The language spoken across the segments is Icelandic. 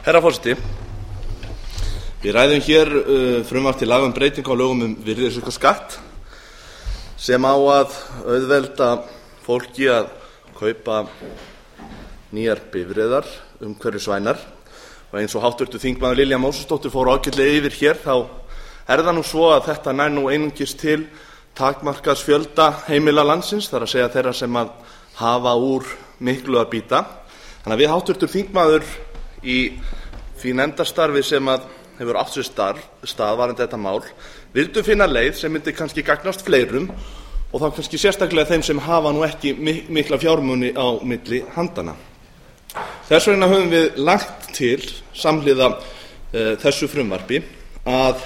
Herra forseti, við ræðum hér frumvarp til laga breytingu á lögum virðisaukaskatt sem á að auðvelda fólki að kaupa nýjar bifreiðar umhverfisvænar. Og eins og háttvirtur þingmaður Lilja Mósesdóttir fór ágætlega yfir hér, þá er það nú svo að þetta nær nú einungis til takmarkaðs fjölda heimila landsins, það er að segja þeirra sem að hafa úr miklu að bíta. Þannig að við háttvirtur þingmaður í því nefndarstarfi sem að hefur átt sér stað varðandi þetta mál vildum finna leið sem myndi kannski gagnast fleirum og þá kannski sérstaklega þeim sem hafa nú ekki mikla fjármuni á milli handana. Þess vegna höfum við lagt til samhliða þessu frumvarpi að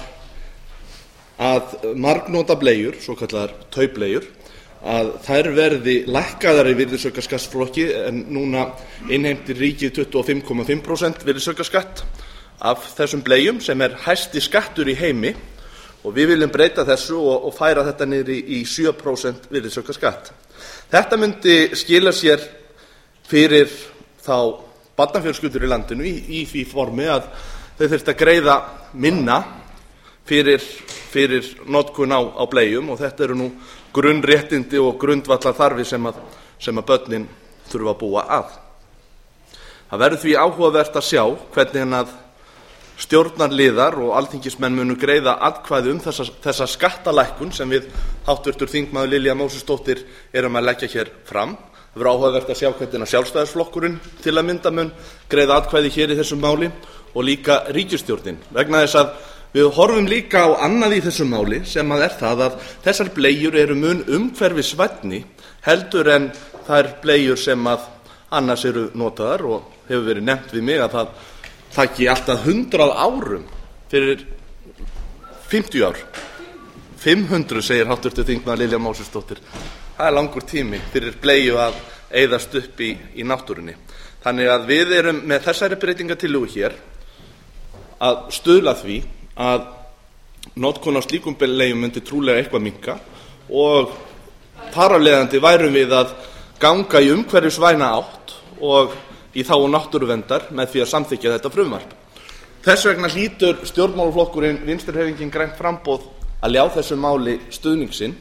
margnota bleiur, svokallaðar taubleiur, að þær verði lækkaðar í virðisaukaskattsflokki en núna innheimtir ríkið 25,5% virðisaukaskatt af þessum bleium sem er hæsti skattur í heimi og við viljum breyta þessu og færa þetta niður í 7% virðisaukaskatt. Þetta myndi skila sér fyrir þá barnafjölskyldur í landinu í því formi að þau þyrftu að greiða minna fyrir notkun á bleium og þetta eru nú grunnréttindi og grundvallarþarfir sem að börnin þurfa að búa að. Það verður því áhugavert að sjá hvernig að stjórnarliðar og alþingismenn munu greiða atkvæði þessa skattalækkun sem við háttvirtur þingmaður Lilja Mósesdóttir erum að leggja hér fram. Það verður áhugavert að sjá hvernig Sjálfstæðisflokkurinn til að mynda mun greiða atkvæði hér í þessu máli og líka ríkisstjórnin, vegna þess að við horfum líka á annað í þessu máli sem að er það að þessar bleiur eru mun umhverfisvænni heldur en þær bleiur sem að annars eru notaðar og hefur verið nefnt við mig að það taki alltaf 100 árum fyrir 50 ár. 500 segir háttvirtur þingmaður Lilja Mósesdóttir. Það er langur tími fyrir bleiu að eyðast upp í náttúrunni. Þannig að við erum með þessari breytingartillögu hér að stuðla að því að notkun á slíkum bleium myndi trúlega eitthvað minnka og þar af leiðandi værum við að ganga í umhverfisvæna átt og í þágu náttúruverndar með því að samþykkja þetta frumvarp. Þess vegna hlýtur stjórnmálaflokkurinn Vinstrihreyfingin grænt framboð að ljá þessu máli stuðning sinn.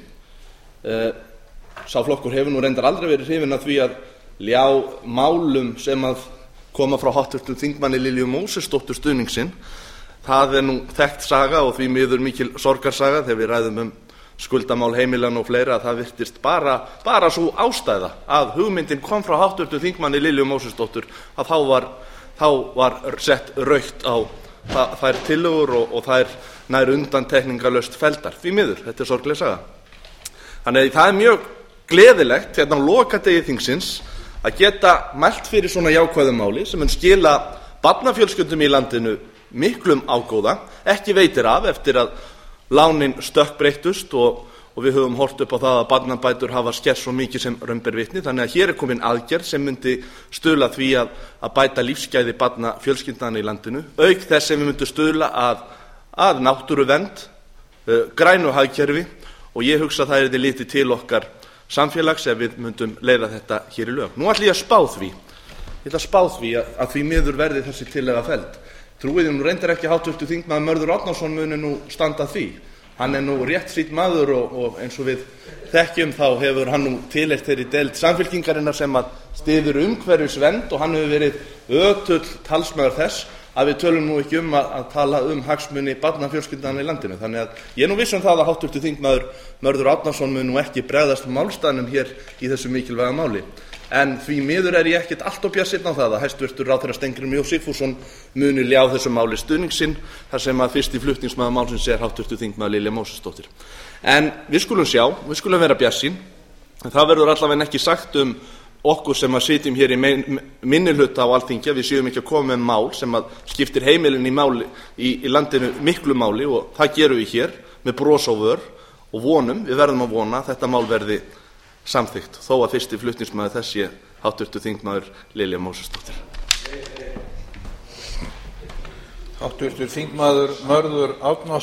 Sá flokkur hefur nú reyndar aldrei verið hrifinn af því að ljá málum sem að koma frá háttvirtum þingmanni Lilju Mósesdóttur stuðning sinn. Það er nú þekkt saga og því miður mikil sorgarsaga þegar við ræðum skuldamál heimilanna og fleira að það virtist bara sú ástæða að hugmyndin kom frá háttvirtum þingmanni Lilju Mósesdóttur að þá var sett rautt á þær tillögur og þær nær undantekningarlaust felldar. Því miður, þetta er sorgleg saga. Þannig að það er mjög gleðilegt hérna á lokadegi þingsins að geta mælt fyrir svona jákvæðu máli sem mun skila barnafjölskyldum í landinu miklum ágóða, ekki veitir af eftir að lánin stökkbreyttust og við höfum horft upp á það að barnabætur hafa skert svo mikið sem raun ber vitni, þannig að hér er komin aðgerð sem myndi stuðla því að bæta lífsgæði barnafjölskyldnanna í landinu, auk þess sem við myndum stuðla að náttúruvernd, grænu hagkerfi og ég hugsa að það yrði litið til okkar samfélags ef við myndum leiða þetta hér í lög. Nú ætla ég að spá því að því miður verði þessi tillaga felld. Trúið nú reyndar ekki háttvirtur þingmaður Mörður Árnason muni nú standa því. Hann er nú réttsýnn maður og eins og við þekkjum þá hefur hann nú tilheyrt þeirri deild Samfylkingarinnar sem að styður umhverfisvernd og hann hefur verið ötull talsmaður þess að við tölum nú ekki að tala hagsmuni barnafjölskyldnanna í landinu. Þannig að ég er nú viss það að háttvirtur þingmaður Mörður Árnason mun nú ekki bregðast málstaðnum hér í þessu mikilvæga máli. En því miður er ég ekkert allt of bjartsýnn á það að hæstvirtur ráðherra Steingrímur J. Sigfússon muni ljá þessu máli stuðning sinn þar sem að fyrsti flutningsmaður málsins er háttvirtur þingmaður Lilja Mósesdóttir. En við skulum sjá, við skulum vera bjartsýn, en það verður allavega ekki sagt okkur sem að sitjum hér í minnihluta á Alþingi að við séum ekki að koma með mál sem að skiptir heimilin í landinu miklu máli og það gerum við hér með bros á vör og við verðum að vona að þetta mál verði samþykkt þó að fyrsti flutningsmaður þess sé háttvirtur þingmaður Lilja Mósesdóttir. Háttvirtur þingmaður Mörður Árnason